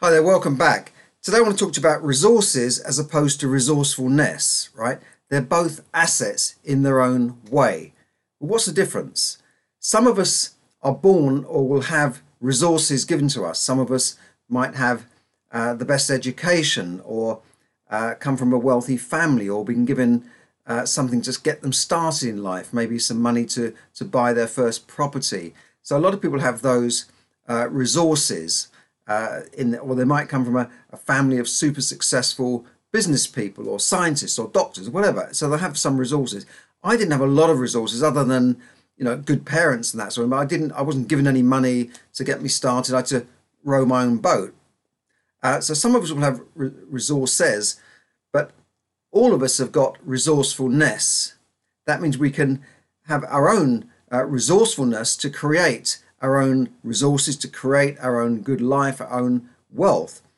Hi there, welcome back. Today I want to talk to you about resources as opposed to resourcefulness, right? They're both assets in their own way. But what's the difference? Some of us are born or will have resources given to us. Some of us might have the best education or come from a wealthy family or been given something to get them started in life, maybe some money to buy their first property. So a lot of people have those resources or they might come from a family of super successful business people or scientists or doctors or whatever. So they have some resources. I didn't have a lot of resources other than, good parents and that sort of thing. I wasn't given any money to get me started. I had to row my own boat. So some of us will have resources, but all of us have got resourcefulness. That means we can have our own resourcefulness to create our own resources, to create our own good life, our own wealth.